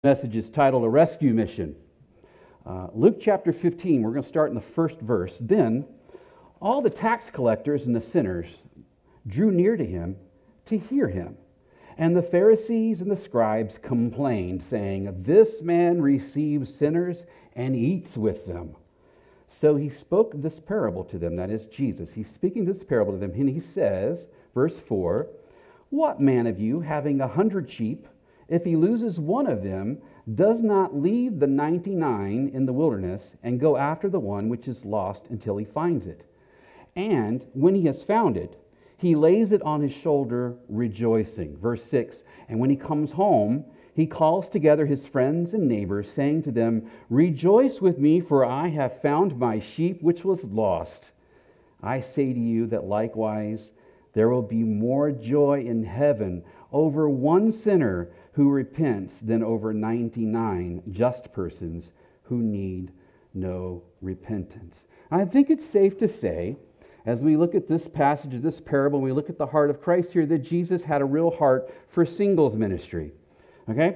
Message is titled A Rescue Mission. Luke chapter 15, we're going to start in the first verse. Then all the tax collectors and the sinners drew near to him to hear him. And the Pharisees and the scribes complained, saying, "This man receives sinners and eats with them." So he spoke this parable to them, that is Jesus. He's speaking this parable to them, and he says, verse 4, "What man of you, having 100 sheep, if he loses one of them, does not leave the 99 in the wilderness and go after the one which is lost until he finds it? And when he has found it, he lays it on his shoulder, rejoicing." Verse 6, "And when he comes home, he calls together his friends and neighbors, saying to them, 'Rejoice with me, for I have found my sheep which was lost.' I say to you that likewise there will be more joy in heaven over one sinner who repents than over 99 just persons who need no repentance." I think it's safe to say, as we look at this passage of this parable, we look at the heart of Christ here, that Jesus had a real heart for singles ministry. Okay?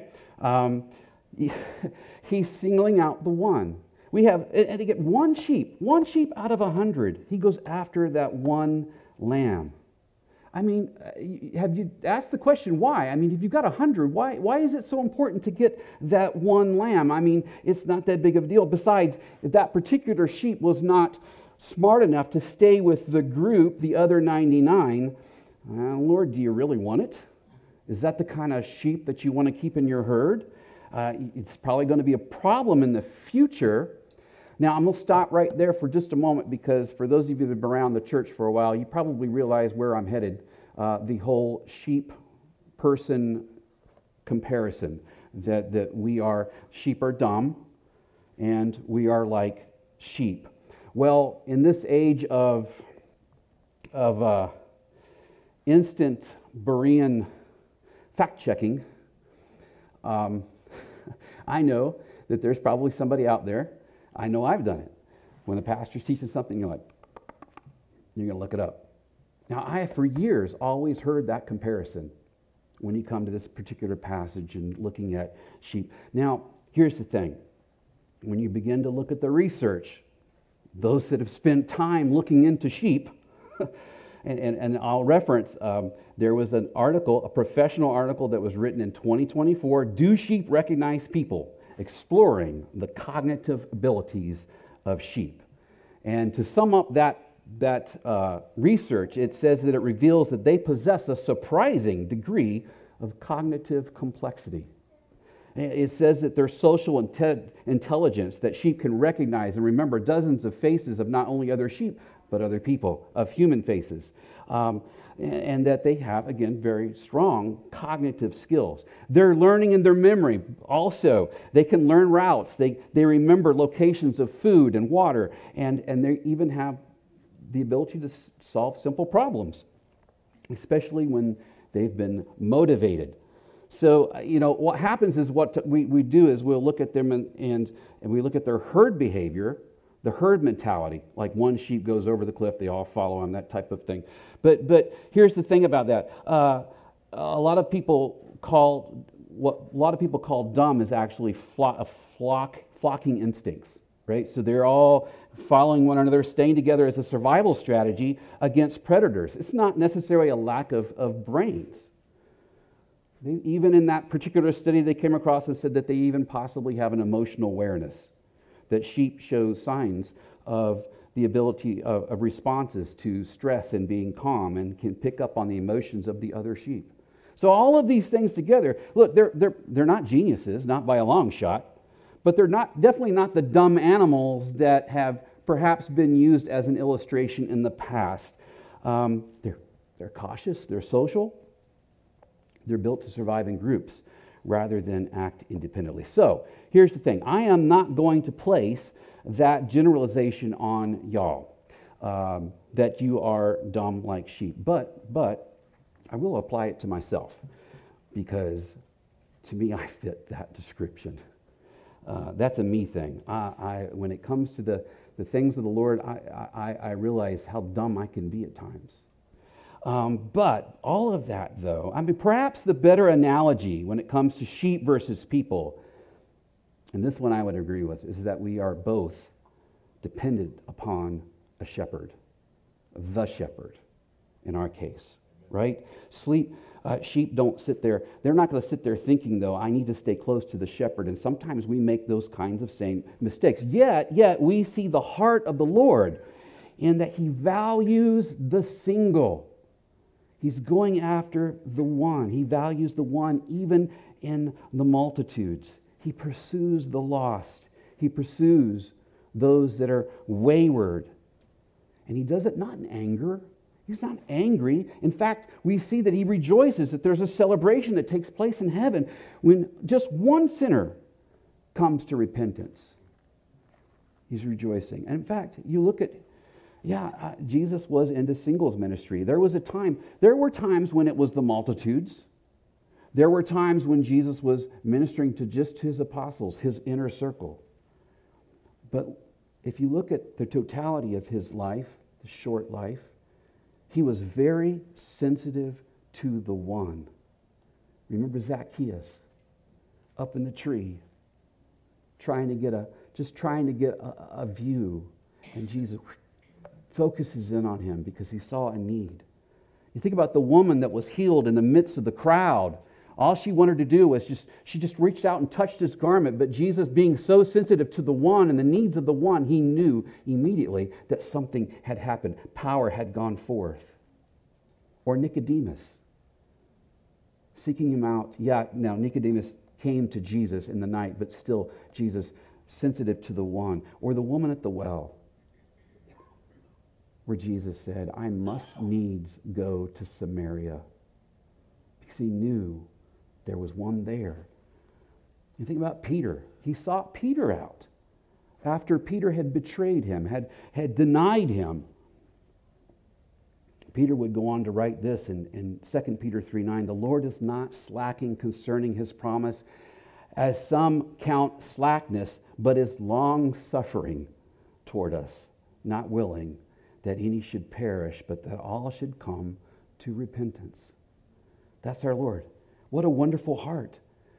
He's singling out the one. We have, and to get one sheep out of 100. He goes after that one lamb. I mean, have you asked the question why? I mean, if you've got 100, why is it so important to get that one lamb? I mean, it's not that big of a deal. Besides, that particular sheep was not smart enough to stay with the group, the other 99. Lord, do you really want it? Is that the kind of sheep that you want to keep in your herd? It's probably going to be a problem in the future. Now, I'm going to stop right there for just a moment, because for those of you that have been around the church for a while, you probably realize where I'm headed. The whole sheep-person comparison, that sheep are dumb, and we are like sheep. Well, in this age of instant Berean fact-checking, I know that there's probably somebody out there. I know I've done it. When a pastor's teaching something, you're going to look it up. Now, I have for years always heard that comparison when you come to this particular passage and looking at sheep. Now, here's the thing. When you begin to look at the research, those that have spent time looking into sheep, and I'll reference, there was an article, a professional article that was written in 2024, "Do Sheep Recognize People?" exploring the cognitive abilities of sheep. And to sum up that research, it says that it reveals that they possess a surprising degree of cognitive complexity. It says that their social intelligence, that sheep can recognize and remember dozens of faces of not only other sheep, but other people, of human faces. And that they have, again, very strong cognitive skills. Their learning and their memory also, they can learn routes, they remember locations of food and water, and they even have the ability to solve simple problems, especially when they've been motivated. So, what happens is what we do is we'll look at them and we look at their herd behavior, the herd mentality, like one sheep goes over the cliff, they all follow him, that type of thing. But here's the thing about that. A lot of people call dumb is actually flocking instincts, right? So they're all following one another, staying together as a survival strategy against predators. It's not necessarily a lack of brains. Even in that particular study, they came across and said that they even possibly have an emotional awareness, that sheep show signs of the ability of responses to stress and being calm, and can pick up on the emotions of the other sheep. So all of these things together, look, they're not geniuses, not by a long shot, but they're definitely not the dumb animals that have perhaps been used as an illustration in the past. They're cautious, they're social, they're built to survive in groups rather than act independently. So here's the thing. I am not going to place that generalization on y'all, that you are dumb like sheep. But I will apply it to myself, because to me, I fit that description. That's a me thing. When it comes to the things of the Lord, I realize how dumb I can be at times. But all of that, though, perhaps the better analogy when it comes to sheep versus people And this one I would agree with, is that we are both dependent upon a shepherd, the shepherd in our case, right? Sheep don't sit there. They're not going to sit there thinking, though, I need to stay close to the shepherd. And sometimes we make those kinds of same mistakes. Yet we see the heart of the Lord in that he values the single. He's going after the one. He values the one even in the multitudes. He pursues the lost. He pursues those that are wayward. And he does it not in anger. He's not angry. In fact, we see that he rejoices that there's a celebration that takes place in heaven when just one sinner comes to repentance. He's rejoicing. And in fact, you look at, Jesus was into singles ministry. There were times when it was the multitudes. There were times when Jesus was ministering to just his apostles, his inner circle. But if you look at the totality of his life, the short life, he was very sensitive to the one. Remember Zacchaeus up in the tree, trying to get a view, and Jesus focuses in on him because he saw a need. You think about the woman that was healed in the midst of the crowd. All she wanted to do was she just reached out and touched his garment, but Jesus, being so sensitive to the one and the needs of the one, he knew immediately that something had happened. Power had gone forth. Or Nicodemus, seeking him out. Now Nicodemus came to Jesus in the night, but still Jesus sensitive to the one. Or the woman at the well, where Jesus said, I must needs go to Samaria, because he knew there was one there. You think about Peter. He sought Peter out after Peter had betrayed him, had denied him. Peter would go on to write this in 2 Peter 3:9, the Lord is not slacking concerning his promise, as some count slackness, but is long-suffering toward us, not willing that any should perish, but that all should come to repentance. That's our Lord. What a wonderful heart.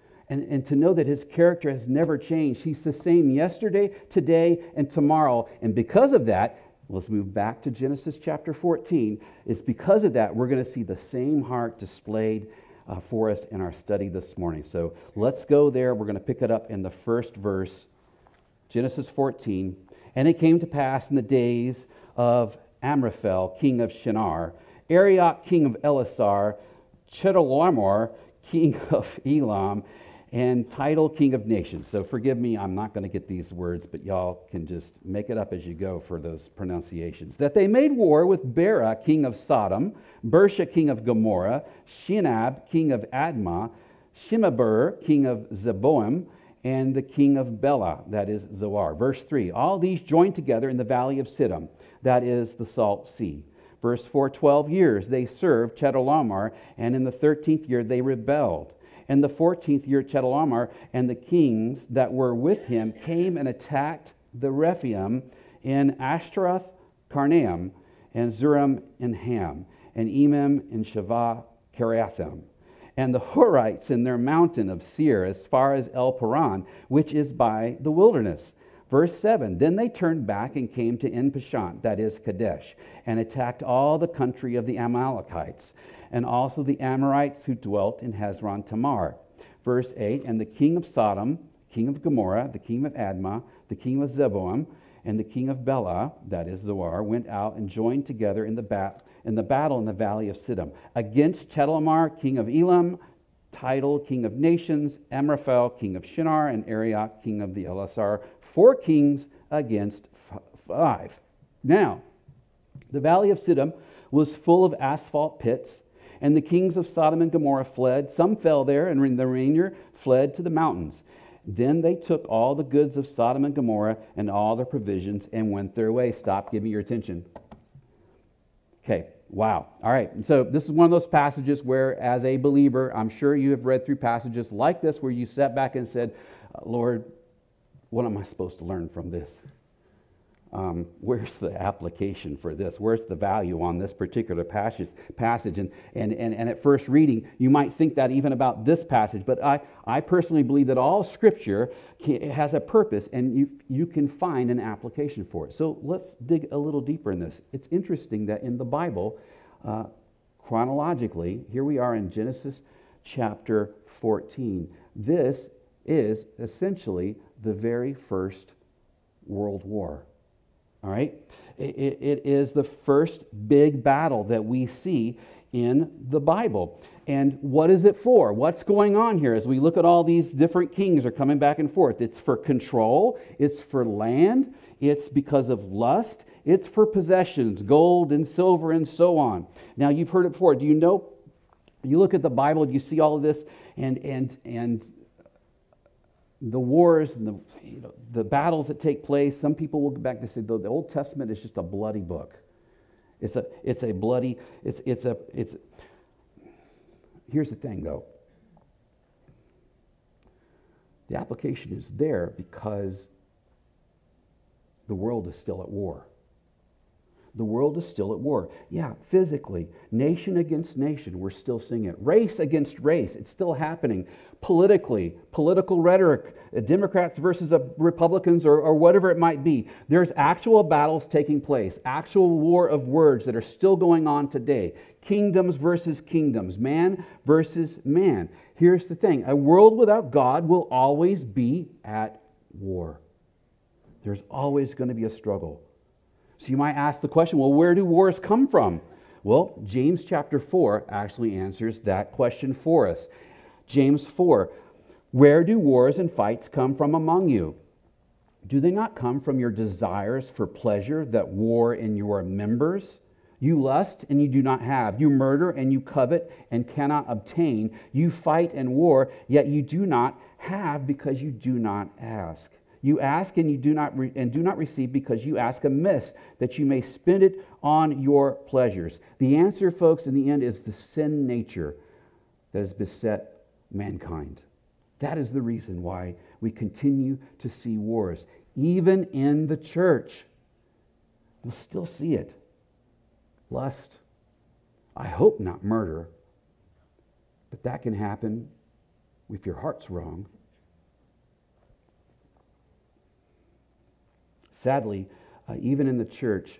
And to know that his character has never changed. He's the same yesterday, today, and tomorrow. And because of that, let's move back to Genesis chapter 14. It's because of that we're going to see the same heart displayed for us in our study this morning. So let's go there. We're going to pick it up in the first verse, Genesis 14. And it came to pass in the days of Amraphel, king of Shinar, Arioch, king of Elasar, Chedorlaomer, king of Elam, and Tidal, king of nations. So forgive me, I'm not going to get these words, but y'all can just make it up as you go for those pronunciations. That they made war with Bera, king of Sodom, Bersha, king of Gomorrah, Shinab, king of Admah, Shimabur, king of Zeboim, and the king of Bela, that is Zoar. Verse 3, all these joined together in the valley of Siddim, that is the Salt Sea. Verse 4, 12 years they served Chedorlaomer, and in the 13th year they rebelled. In the 14th year, Chedorlaomer and the kings that were with him came and attacked the Rephaim in Ashtaroth Karnaim, and Zurim in Ham, and Emim in Shavah Kiriathim, and the Horites in their mountain of Seir, as far as El Paran, which is by the wilderness. Verse 7, then they turned back and came to En Pashant, that is Kadesh, and attacked all the country of the Amalekites, and also the Amorites who dwelt in Hezron Tamar. Verse 8, and the king of Sodom, king of Gomorrah, the king of Admah, the king of Zeboim, and the king of Bela, that is Zoar, went out and joined together in the battle in the valley of Siddim, against Chedorlaomer, king of Elam, Tidal, king of nations, Amraphel, king of Shinar, and Arioch, king of the Elasar, 4 kings against 5. Now, the valley of Siddim was full of asphalt pits, and the kings of Sodom and Gomorrah fled. Some fell there, and the remainder fled to the mountains. Then they took all the goods of Sodom and Gomorrah and all their provisions and went their way. Stop, give me your attention. Okay, wow. All right, and so this is one of those passages where, as a believer, I'm sure you have read through passages like this where you sat back and said, Lord, what am I supposed to learn from this? where's the application for this? Where's the value on this particular passage? And at first reading, you might think that even about this passage, but I personally believe that all Scripture has a purpose, and you can find an application for it. So let's dig a little deeper in this. It's interesting that in the Bible, chronologically, here we are in Genesis chapter 14. This is essentially the very first World War. All right? It is the first big battle that we see in the Bible. And what is it for? What's going on here as we look at all these different kings are coming back and forth? It's for control. It's for land. It's because of lust. It's for possessions, gold and silver and so on. Now, you've heard it before. Do you know? You look at the Bible, you see all of this, and the wars and the battles that take place. Some people will go back and say the Old Testament is just a bloody book. It's a bloody. Here's the thing, though. The application is there because the world is still at war. The world is still at war. Yeah, physically, nation against nation, we're still seeing it. Race against race, it's still happening. Politically, political rhetoric, Democrats versus Republicans or whatever it might be. There's actual battles taking place, actual war of words that are still going on today. Kingdoms versus kingdoms, man versus man. Here's the thing, a world without God will always be at war. There's always going to be a struggle. So you might ask the question, well, where do wars come from? Well, James chapter 4 actually answers that question for us. James 4, where do wars and fights come from among you? Do they not come from your desires for pleasure that war in your members? You lust and you do not have. You murder and you covet and cannot obtain. You fight and war, yet you do not have because you do not ask. You ask and you do not receive because you ask amiss, that you may spend it on your pleasures. The answer, folks, in the end is the sin nature that has beset mankind. That is the reason why we continue to see wars. Even in the church, we'll still see it. Lust. I hope not murder, but that can happen if your heart's wrong. Sadly, even in the church,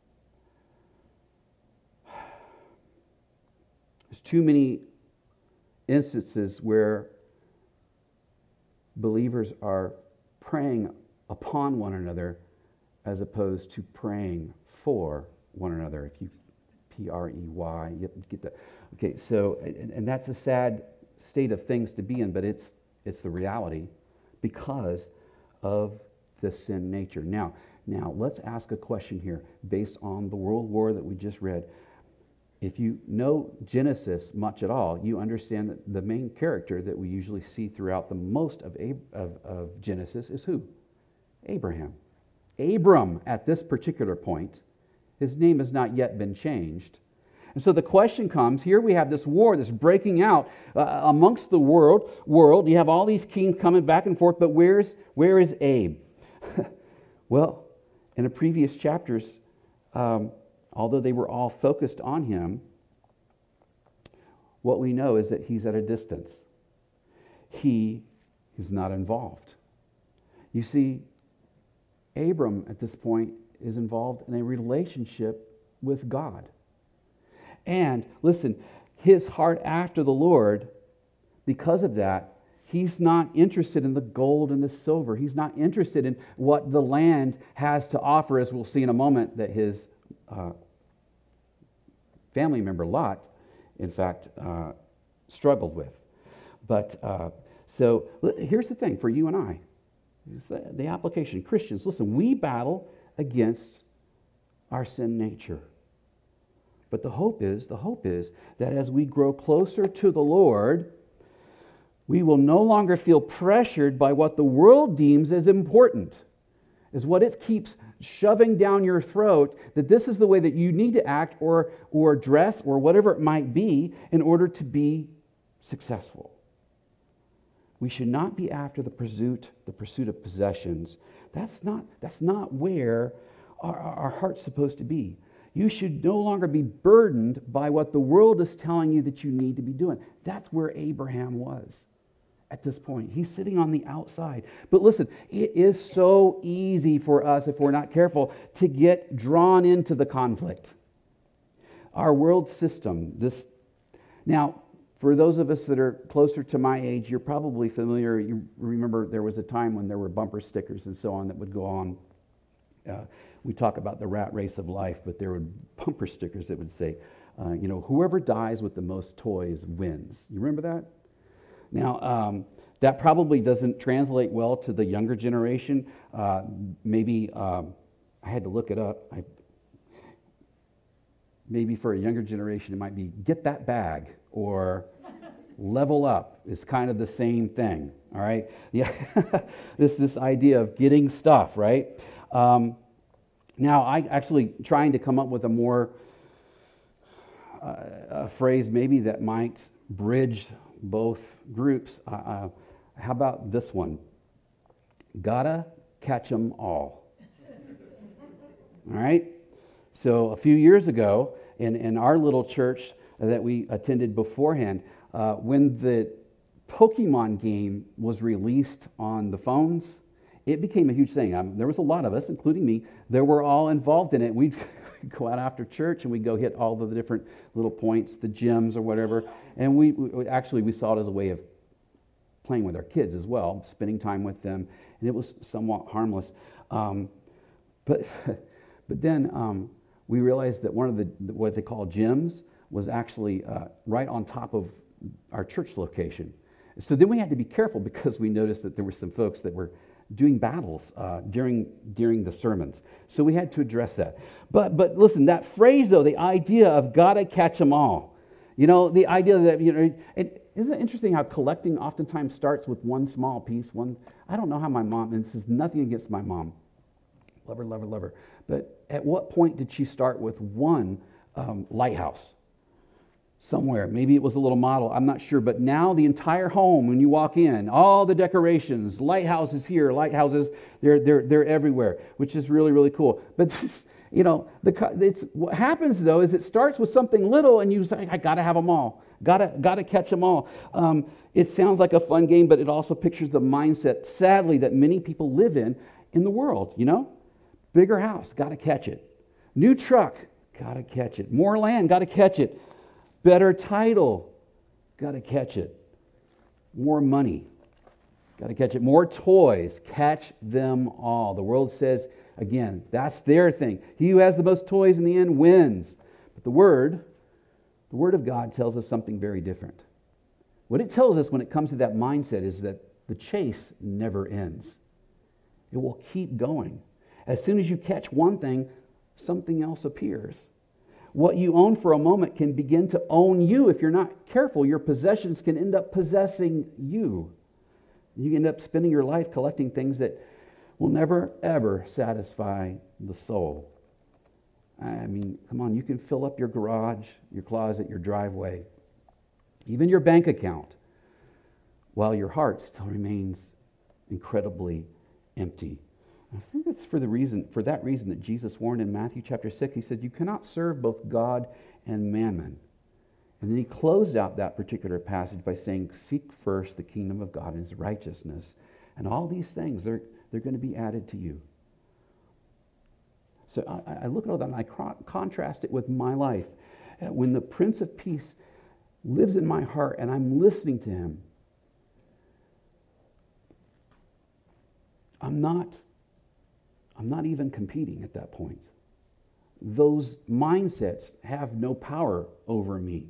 there's too many instances where believers are preying upon one another as opposed to praying for one another. If you P-R-E-Y, you get that. Okay, so, and that's a sad state of things to be in, but it's the reality because of the sin nature. Now, let's ask a question here based on the world war that we just read. If you know Genesis much at all, you understand that the main character that we usually see throughout the most of Genesis is who? Abraham. Abram, at this particular point, his name has not yet been changed. And so the question comes, here we have this war that's breaking out amongst the world. You have all these kings coming back and forth, but where is Abe? Well, in the previous chapters, although they were all focused on him, what we know is that he's at a distance. He is not involved. You see, Abram at this point is involved in a relationship with God. And listen, his heart after the Lord, because of that, he's not interested in the gold and the silver. He's not interested in what the land has to offer, as we'll see in a moment that his family member Lot, in fact, struggled with. But so here's the thing for you and I. The application. Christians, listen, we battle against our sin nature. But the hope is that as we grow closer to the Lord, we will no longer feel pressured by what the world deems as important, is what it keeps shoving down your throat, that this is the way that you need to act or dress or whatever it might be in order to be successful. We should not be after the pursuit of possessions. That's not where our heart's supposed to be. You should no longer be burdened by what the world is telling you that you need to be doing. That's where Abraham was at this point. He's sitting on the outside. But listen, it is so easy for us, if we're not careful, to get drawn into the conflict. Our world system, now, for those of us that are closer to my age, you're probably familiar. You remember there was a time when there were bumper stickers and so on that would go on. We talk about the rat race of life, but there were bumper stickers that would say, whoever dies with the most toys wins. You remember that? Now, that probably doesn't translate well to the younger generation. Maybe I had to look it up. Maybe for a younger generation, it might be get that bag or level up. It's kind of the same thing, all right? Yeah, this idea of getting stuff, right? Now, I actually trying to come up with a more a phrase maybe that might bridge both groups. How about this one? Gotta catch 'em all. All right? So a few years ago, in our little church that we attended beforehand, when the Pokemon game was released on the phones, it became a huge thing. There was a lot of us, including me, that were all involved in it. We'd go out after church and we'd go hit all of the different little points, the gyms or whatever. And we saw it as a way of playing with our kids as well, spending time with them. And it was somewhat harmless. But then we realized that one of what they call gyms was actually right on top of our church location. So then we had to be careful because we noticed that there were some folks that were doing battles during the sermons. So we had to address that. But listen, that phrase though, the idea of gotta catch 'em all. The idea that, isn't it interesting how collecting oftentimes starts with one small piece? I don't know how my mom, and this is nothing against my mom. Love her, love her, love her. But at what point did she start with one lighthouse? Somewhere. Maybe it was a little model. I'm not sure. But now the entire home, when you walk in, all the decorations, lighthouses here, lighthouses, they're everywhere, which is really, really cool. But what happens though is it starts with something little, and you say, I got to have them all. Got to catch them all. It sounds like a fun game, but it also pictures the mindset, sadly, that many people live in the world. Bigger house, got to catch it. New truck, got to catch it. More land, got to catch it. Better title, got to catch it. More money, got to catch it. More toys, catch them all. The world says, again, that's their thing. He who has the most toys in the end wins. But the Word of God tells us something very different. What it tells us when it comes to that mindset is that the chase never ends. It will keep going. As soon as you catch one thing, something else appears. What you own for a moment can begin to own you. If you're not careful, your possessions can end up possessing you. You end up spending your life collecting things that will never, ever satisfy the soul. I mean, come on, you can fill up your garage, your closet, your driveway, even your bank account, while your heart still remains incredibly empty. I think it's for that reason that Jesus warned in Matthew chapter 6. He said, you cannot serve both God and mammon. And then he closed out that particular passage by saying, seek first the kingdom of God and his righteousness. And all these things, they're going to be added to you. So I look at all that and I contrast it with my life. When the Prince of Peace lives in my heart and I'm listening to him, I'm not even competing at that point. Those mindsets have no power over me.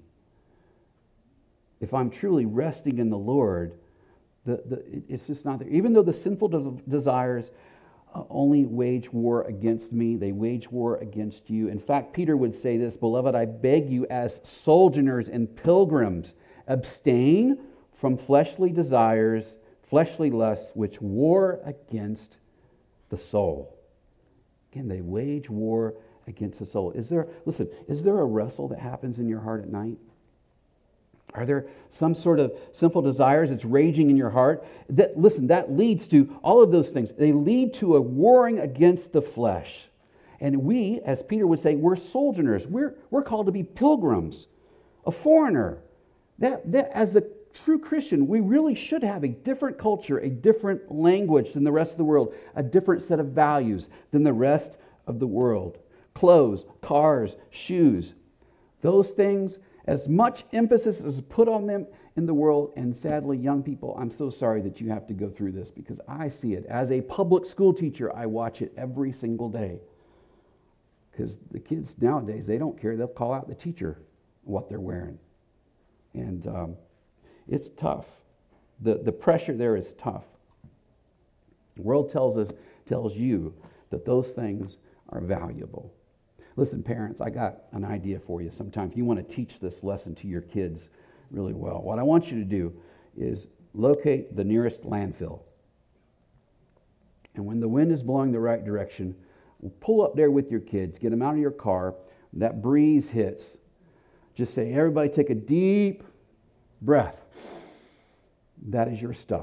If I'm truly resting in the Lord, it's just not there. Even though the sinful desires only wage war against me, they wage war against you. In fact, Peter would say this, beloved, I beg you as sojourners and pilgrims, abstain from fleshly desires, fleshly lusts, which war against the soul. Again, they wage war against the soul. Is there a wrestle that happens in your heart at night? Are there some sort of sinful desires that's raging in your heart? That leads to all of those things. They lead to a warring against the flesh. And we, as Peter would say, we're sojourners. We're called to be pilgrims, a foreigner. That as a true Christian, we really should have a different culture, a different language than the rest of the world, a different set of values than the rest of the world. Clothes, cars, shoes, those things, as much emphasis is put on them in the world, and sadly, young people, I'm so sorry that you have to go through this because I see it. As a public school teacher, I watch it every single day. Because the kids nowadays, they don't care. They'll call out the teacher what they're wearing. And it's tough. The pressure there is tough. The world tells you that those things are valuable. Listen, parents, I got an idea for you. Sometimes you want to teach this lesson to your kids really well. What I want you to do is locate the nearest landfill. And when the wind is blowing the right direction, pull up there with your kids, get them out of your car. That breeze hits. Just say, everybody take a deep breath. That is your stuff.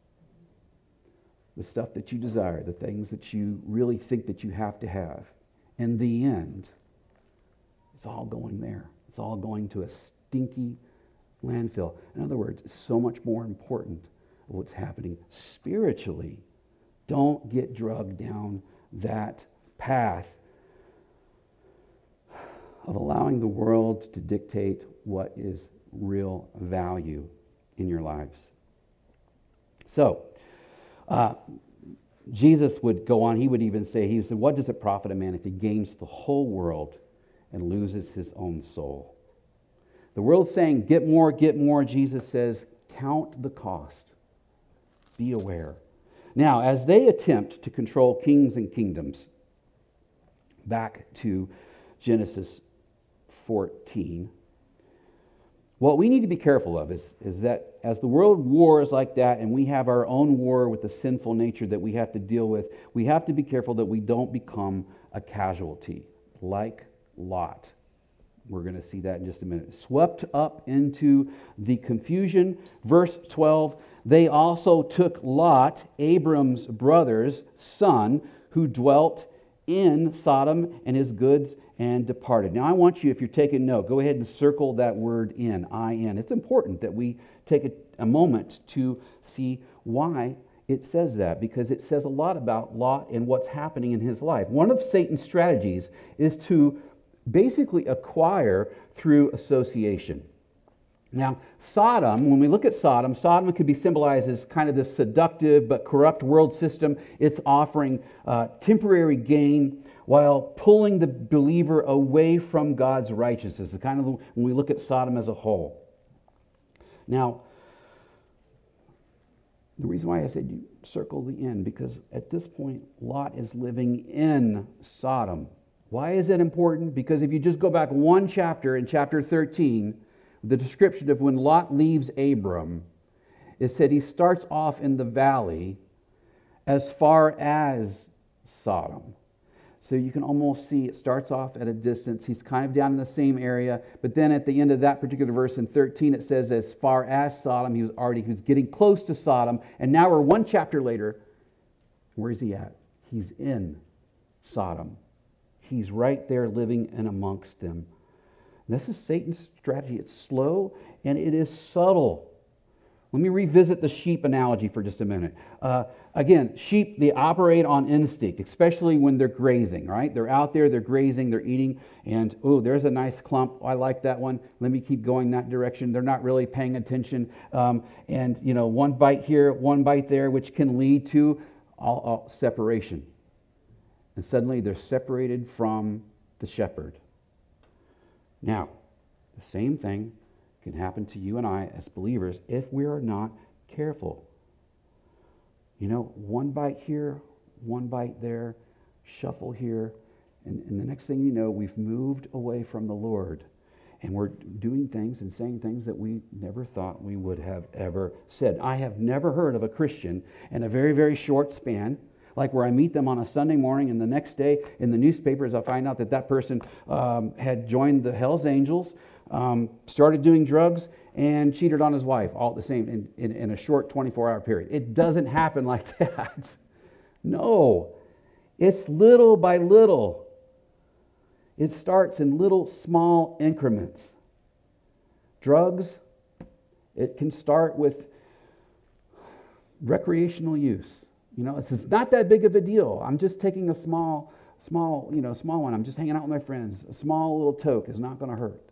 The stuff that you desire, the things that you really think that you have to have. In the end, it's all going there. It's all going to a stinky landfill. In other words, it's so much more important of what's happening spiritually. Don't get drugged down that path of allowing the world to dictate what is real value in your lives. So, Jesus would go on, he would even say, he said, what does it profit a man if he gains the whole world and loses his own soul? The world's saying, get more, get more. Jesus says, count the cost. Be aware. Now, as they attempt to control kings and kingdoms, back to Genesis 14, what we need to be careful of is that as the world wars like that and we have our own war with the sinful nature that we have to deal with, we have to be careful that we don't become a casualty like Lot. We're going to see that in just a minute. Swept up into the confusion. Verse 12, they also took Lot, Abram's brother's son, who dwelt in Sodom, and his goods, and departed. Now I want you, if you're taking note, go ahead and circle that word in, I-N. It's important that we take a moment to see why it says that, because it says a lot about Lot and what's happening in his life. One of Satan's strategies is to basically acquire through association. Now, Sodom, when we look at Sodom could be symbolized as kind of this seductive but corrupt world system. It's offering temporary gain while pulling the believer away from God's righteousness. It's kind of when we look at Sodom as a whole. Now, the reason why I said you circle the end, because at this point, Lot is living in Sodom. Why is that important? Because if you just go back one chapter, in chapter 13, the description of when Lot leaves Abram, it said he starts off in the valley as far as Sodom. So you can almost see it starts off at a distance. He's kind of down in the same area. But then at the end of that particular verse in 13, it says as far as Sodom. He was getting close to Sodom. And now we're one chapter later. Where is he at? He's in Sodom. He's right there living in amongst them. This is Satan's strategy. It's slow and it is subtle. Let me revisit the sheep analogy for just a minute. Again, sheep, they operate on instinct, especially when they're grazing, right? They're out there, they're grazing, they're eating, and, oh, there's a nice clump. I like that one. Let me keep going that direction. They're not really paying attention. And, one bite here, one bite there, which can lead to all separation. And suddenly they're separated from the shepherd. Now, the same thing can happen to you and I as believers if we are not careful. One bite here, one bite there, shuffle here, and the next thing you know, we've moved away from the Lord. And we're doing things and saying things that we never thought we would have ever said. I have never heard of a Christian in a very, very short span, like where I meet them on a Sunday morning and the next day in the newspapers I find out that person had joined the Hells Angels, started doing drugs, and cheated on his wife all at the same in a short 24-hour period. It doesn't happen like that. No, it's little by little. It starts in little small increments. Drugs, it can start with recreational use. This is not that big of a deal. I'm just taking a small one. I'm just hanging out with my friends. A small little toke is not going to hurt.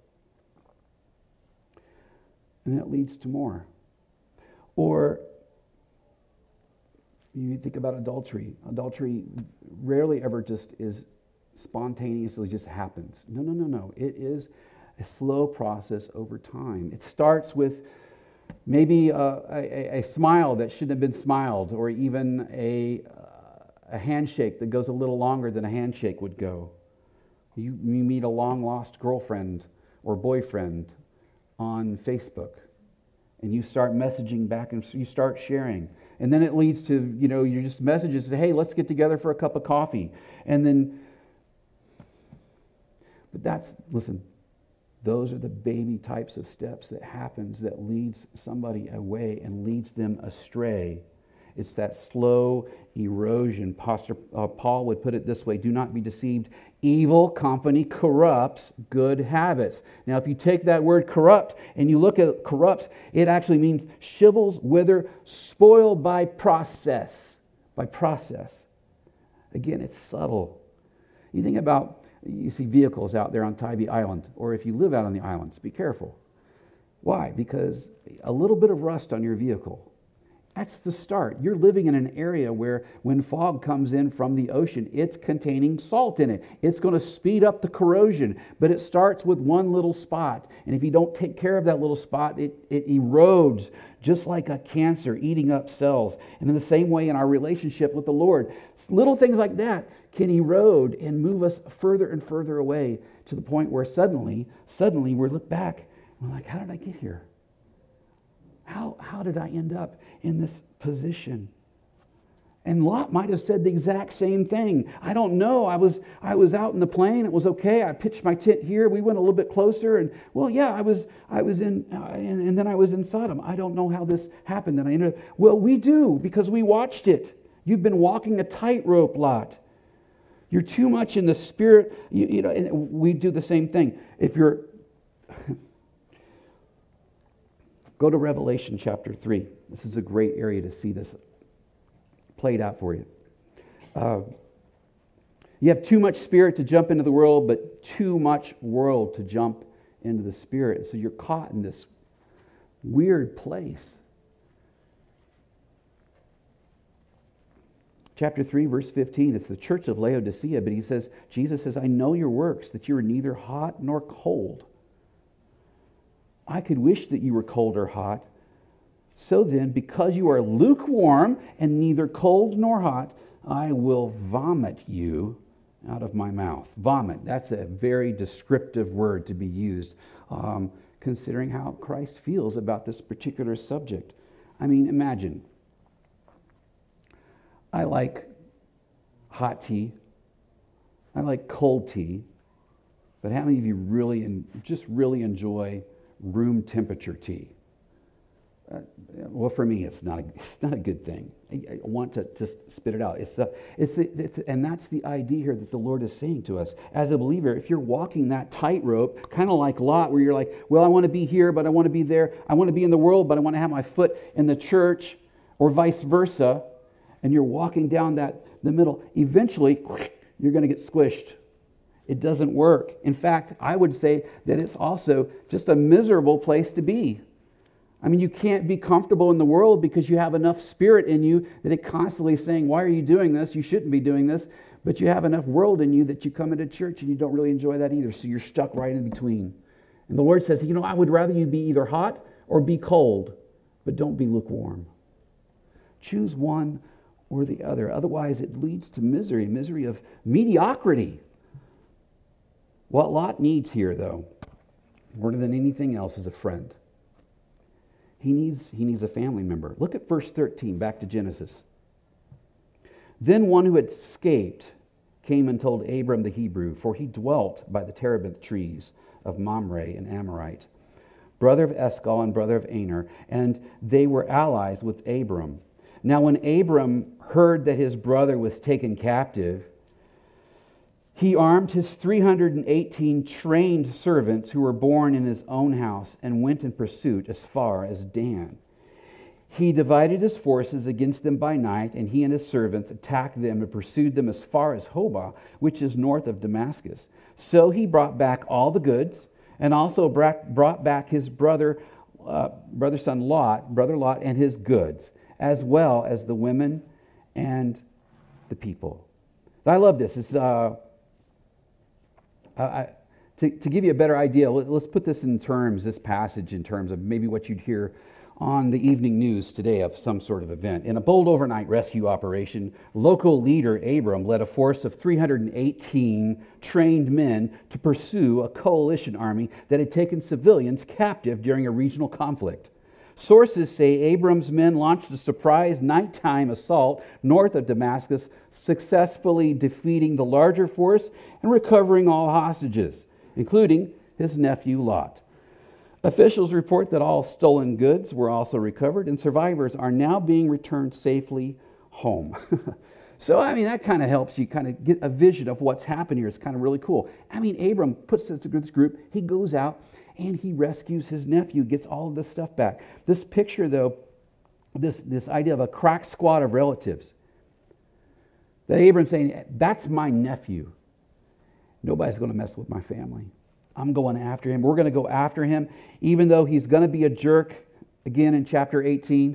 And that leads to more. Or you think about adultery. Adultery rarely ever just is spontaneously just happens. No. It is a slow process over time. It starts with maybe a smile that shouldn't have been smiled, or even a handshake that goes a little longer than a handshake would go. You meet a long-lost girlfriend or boyfriend on Facebook, and you start messaging back and you start sharing. And then it leads to, you just messages, hey, let's get together for a cup of coffee. And then, listen, those are the baby types of steps that happens that leads somebody away and leads them astray. It's that slow erosion. Paul would put it this way: do not be deceived. Evil company corrupts good habits. Now, if you take that word corrupt and you look at corrupts, it actually means shivels, wither, spoil by process. By process. Again, it's subtle. You think about, you see vehicles out there on Tybee Island, or if you live out on the islands, be careful. Why? Because a little bit of rust on your vehicle, that's the start. You're living in an area where when fog comes in from the ocean, it's containing salt in it. It's going to speed up the corrosion, but it starts with one little spot. And if you don't take care of that little spot, it erodes just like a cancer eating up cells. And in the same way in our relationship with the Lord, little things like that can erode and move us further and further away to the point where suddenly we look back and we're like, how did I get here? How did I end up in this position? And Lot might have said the exact same thing. I don't know. I was out in the plain. It was okay. I pitched my tent here. We went a little bit closer, and I was in, and then I was in Sodom. I don't know how this happened. And I ended up. Well, we do, because we watched it. You've been walking a tightrope, Lot. You're too much in the spirit. And we do the same thing. If you're go to Revelation chapter 3. This is a great area to see this played out for you. You have too much spirit to jump into the world, but too much world to jump into the spirit. So you're caught in this weird place. Chapter 3, verse 15, it's the church of Laodicea, but Jesus says, I know your works, that you are neither hot nor cold. I could wish that you were cold or hot. So then, because you are lukewarm and neither cold nor hot, I will vomit you out of my mouth. Vomit, that's a very descriptive word to be used, considering how Christ feels about this particular subject. I mean, imagine. I like hot tea. I like cold tea. But how many of you really enjoy room temperature tea? Well, for me, it's not a good thing. I want to just spit it out. And that's the idea here that the Lord is saying to us. As a believer, if you're walking that tightrope, kind of like Lot, where you're like, well, I want to be here, but I want to be there. I want to be in the world, but I want to have my foot in the church, or vice versa, and you're walking down the middle, eventually, you're going to get squished. It doesn't work. In fact, I would say that it's also just a miserable place to be. I mean, you can't be comfortable in the world because you have enough spirit in you that it constantly is saying, why are you doing this? You shouldn't be doing this. But you have enough world in you that you come into church and you don't really enjoy that either. So you're stuck right in between. And the Lord says, I would rather you be either hot or be cold, but don't be lukewarm. Choose one or the other. Otherwise, it leads to misery of mediocrity. What Lot needs here, though, more than anything else, is a friend. He needs a family member. Look at verse 13, back to Genesis. Then one who had escaped came and told Abram the Hebrew, for he dwelt by the terebinth trees of Mamre and Amorite. brother of Eshcol and brother of Aner, and they were allies with Abram. Now when Abram heard that his brother was taken captive, he armed his 318 trained servants who were born in his own house and went in pursuit as far as Dan. He divided his forces against them by night, and he and his servants attacked them and pursued them as far as Hobah, which is north of Damascus. So he brought back all the goods, and also brought back his brother Lot, and his goods, as well as the women and the people. I love this. It's, to give you a better idea, let's put this passage in terms of maybe what you'd hear on the evening news today of some sort of event. In a bold overnight rescue operation, local leader Abram led a force of 318 trained men to pursue a coalition army that had taken civilians captive during a regional conflict. Sources say Abram's men launched a surprise nighttime assault north of Damascus, successfully defeating the larger force and recovering all hostages, including his nephew Lot. Officials report that all stolen goods were also recovered, and survivors are now being returned safely home. So, that kind of helps you kind of get a vision of what's happened here. It's kind of really cool. Abram puts this group, he goes out and he rescues his nephew, gets all of this stuff back. This picture, though, this idea of a crack squad of relatives, that Abram's saying, that's my nephew. Nobody's going to mess with my family. I'm going after him. We're going to go after him, even though he's going to be a jerk again in chapter 18.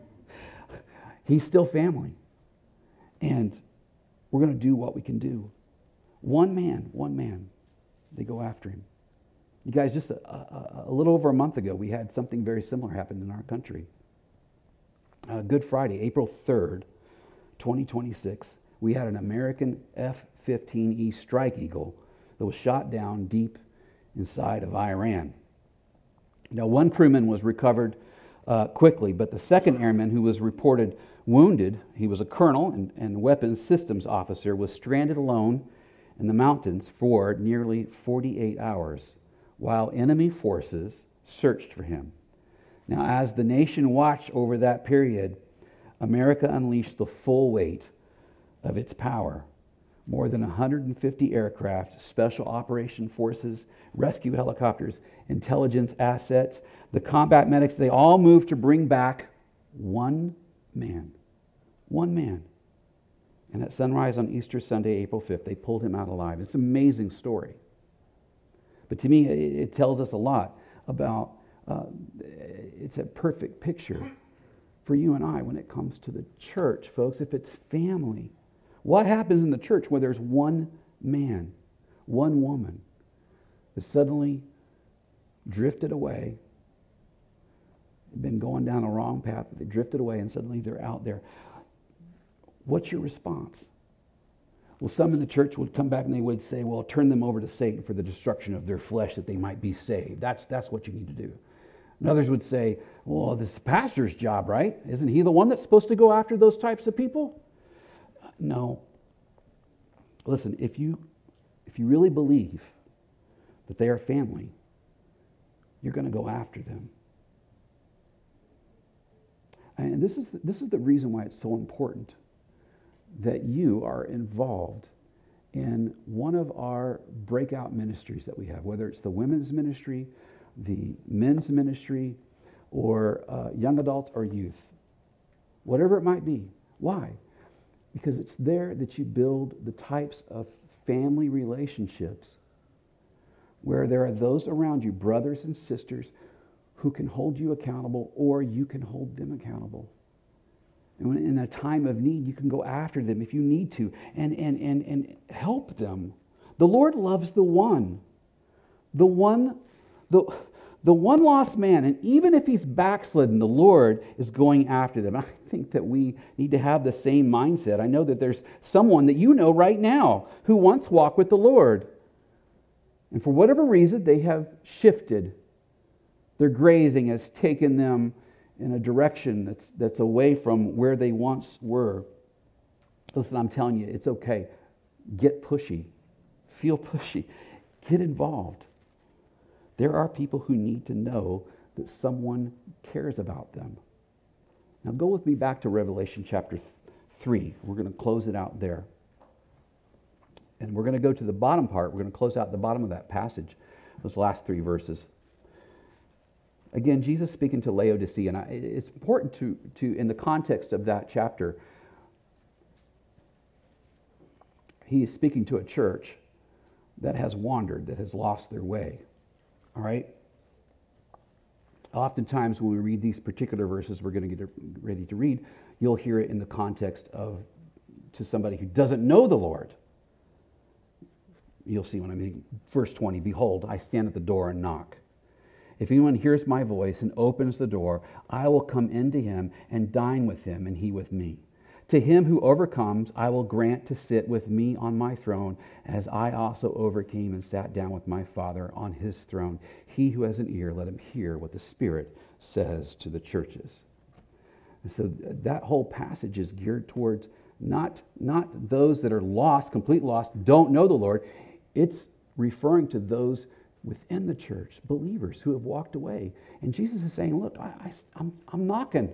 He's still family. And we're going to do what we can do. One man. They go after him. You guys, just a little over a month ago, we had something very similar happen in our country. Good Friday, April 3rd, 2026, we had an American F-15E Strike Eagle that was shot down deep inside of Iran. Now, one crewman was recovered quickly, but the second airman, who was reported wounded, he was a colonel and weapons systems officer, was stranded alone in the mountains for nearly 48 hours while enemy forces searched for him. Now, as the nation watched over that period, America unleashed the full weight of its power. More than 150 aircraft, special operation forces, rescue helicopters, intelligence assets, the combat medics, they all moved to bring back one man. One man. And at sunrise on Easter Sunday, April 5th, they pulled him out alive. It's an amazing story. But to me, it tells us a lot about, it's a perfect picture for you and I when it comes to the church, folks. If it's family, what happens in the church where there's one man, one woman that suddenly drifted away, been going down a wrong path, but they drifted away and suddenly they're out there? What's your response? Well, some in the church would come back and they would say, well, turn them over to Satan for the destruction of their flesh that they might be saved. That's what you need to do. And others would say, well, this is the pastor's job, right? Isn't he the one that's supposed to go after those types of people? No. Listen, if you really believe that they are family, you're going to go after them. And this is the reason why it's so important that you are involved in one of our breakout ministries that we have, whether it's the women's ministry, the men's ministry, or young adults or youth, whatever it might be. Why? Because it's there that you build the types of family relationships where there are those around you, brothers and sisters, who can hold you accountable, or you can hold them accountable. And when in a time of need, you can go after them if you need to and help them. The Lord loves the one lost man. And even if he's backslidden, the Lord is going after them. I think that we need to have the same mindset. I know that there's someone that you know right now who once walked with the Lord. And for whatever reason, they have shifted. Their grazing has taken them in a direction that's away from where they once were. Listen, I'm telling you, it's okay. Get pushy. Feel pushy. Get involved. There are people who need to know that someone cares about them. Now go with me back to Revelation chapter 3. We're going to close it out there. And we're going to go to the bottom part. We're going to close out the bottom of that passage, those last 3 verses. Again, Jesus speaking to Laodicea, and it's important to in the context of that chapter, he is speaking to a church that has wandered, that has lost their way. All right? Oftentimes when we read these particular verses we're going to get ready to read, you'll hear it in the context of to somebody who doesn't know the Lord. You'll see what I mean. Verse 20, behold, I stand at the door and knock. If anyone hears my voice and opens the door, I will come into him and dine with him and he with me. To him who overcomes, I will grant to sit with me on my throne, as I also overcame and sat down with my Father on his throne. He who has an ear, let him hear what the Spirit says to the churches. And so that whole passage is geared towards not those that are lost, complete lost, don't know the Lord. It's referring to those within the church, believers who have walked away. And Jesus is saying, look, I'm knocking.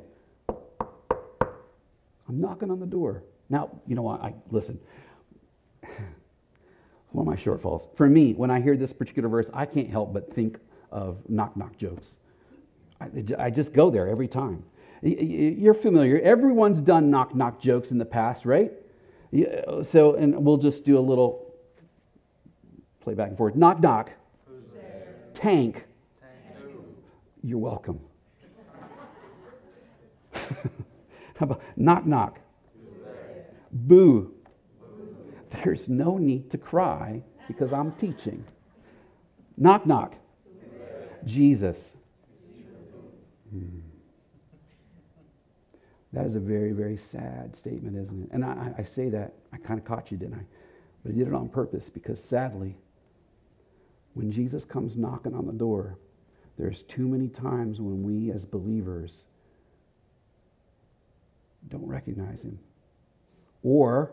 I'm knocking on the door. Now, you know, listen. One of my shortfalls. For me, when I hear this particular verse, I can't help but think of knock-knock jokes. I just go there every time. You're familiar. Everyone's done knock-knock jokes in the past, right? So, and we'll just do a little play back and forth. Knock-knock. Who's there? Tank. You're welcome. How about knock, knock? Boo. There's no need to cry because I'm teaching. Knock, knock. Jesus. That is a very, very sad statement, isn't it? And I say that, I kind of caught you, didn't I? But I did it on purpose because sadly, when Jesus comes knocking on the door, there's too many times when we as believers don't recognize him. Or,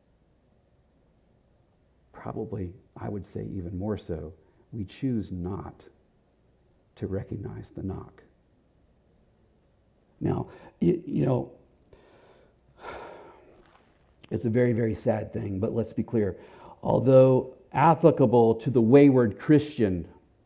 probably, I would say even more so, we choose not to recognize the knock. Now, you know, it's a very, very sad thing, but let's be clear. Although applicable to the wayward Christian,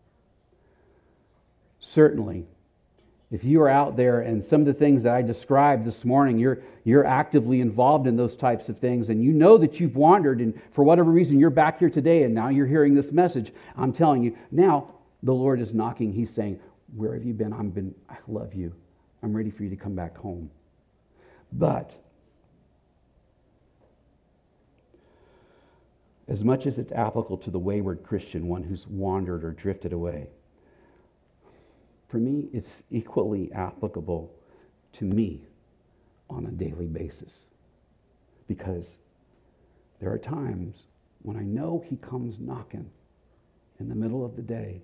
certainly, if you are out there and some of the things that I described this morning, you're actively involved in those types of things, and you know that you've wandered, and for whatever reason you're back here today and now you're hearing this message, I'm telling you, now the Lord is knocking. He's saying, where have you been? I love you. I'm ready for you to come back home. But as much as it's applicable to the wayward Christian, one who's wandered or drifted away, for me, it's equally applicable to me on a daily basis. Because there are times when I know he comes knocking in the middle of the day.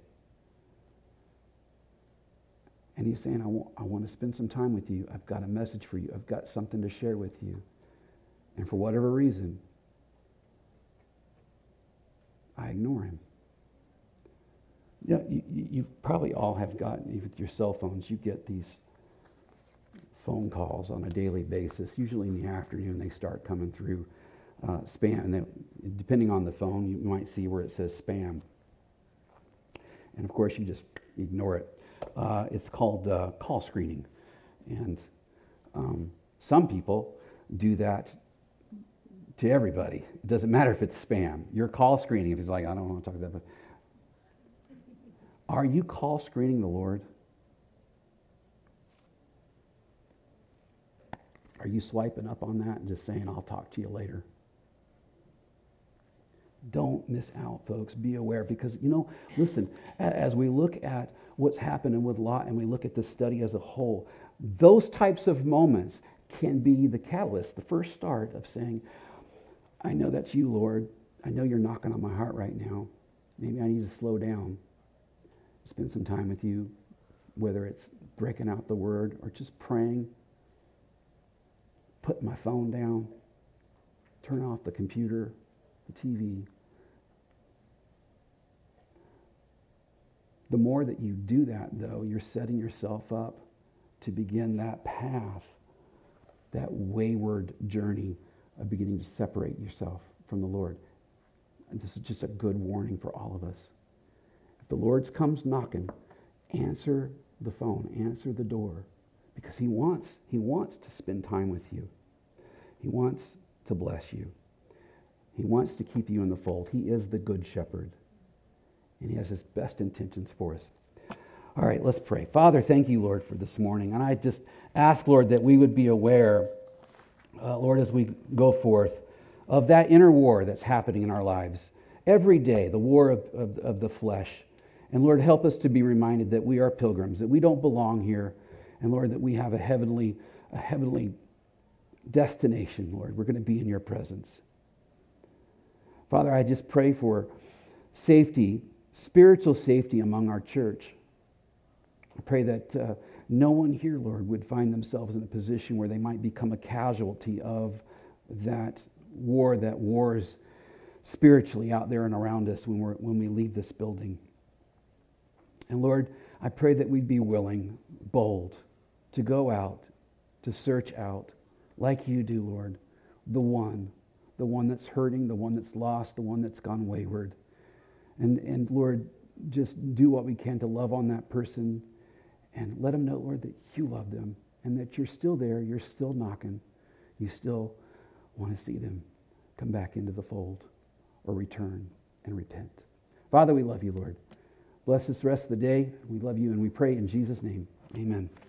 And he's saying, I want to spend some time with you. I've got a message for you. I've got something to share with you. And for whatever reason, I ignore him. Yeah, you probably all have gotten, with your cell phones, you get these phone calls on a daily basis. Usually in the afternoon, they start coming through spam. And depending on the phone, you might see where it says spam. And of course, you just ignore it. It's called call screening. And some people do that to everybody. It doesn't matter if it's spam. You're call screening. If it's like, I don't want to talk about that, but are you call screening the Lord? Are you swiping up on that and just saying, I'll talk to you later? Don't miss out, folks. Be aware, because, listen, as we look at what's happening with Lot and we look at the study as a whole, those types of moments can be the catalyst, the first start of saying, I know that's you, Lord. I know you're knocking on my heart right now. Maybe I need to slow down, spend some time with you, whether it's breaking out the word or just praying, put my phone down, turn off the computer, the TV. The more that you do that, though, you're setting yourself up to begin that path, that wayward journey of beginning to separate yourself from the Lord. And this is just a good warning for all of us. If the Lord comes knocking, answer the phone, answer the door, because he wants to spend time with you. He wants to bless you. He wants to keep you in the fold. He is the good shepherd, and he has his best intentions for us. All right, let's pray. Father, thank you, Lord, for this morning. And I just ask, Lord, that we would be aware, Lord, as we go forth, of that inner war that's happening in our lives every day, the war of the flesh. And Lord, help us to be reminded that we are pilgrims, that we don't belong here. And Lord, that we have a heavenly destination, Lord. We're going to be in your presence. Father, I just pray for safety, spiritual safety among our church. I pray that no one here, Lord, would find themselves in a position where they might become a casualty of that war that wars spiritually out there and around us when we leave this building. And Lord, I pray that we'd be willing, bold, to go out, to search out, like you do, Lord, the one that's hurting, the one that's lost, the one that's gone wayward. And Lord, just do what we can to love on that person and let them know, Lord, that you love them and that you're still there, you're still knocking, you still want to see them come back into the fold or return and repent. Father, we love you, Lord. Bless this rest of the day. We love you and we pray in Jesus' name. Amen.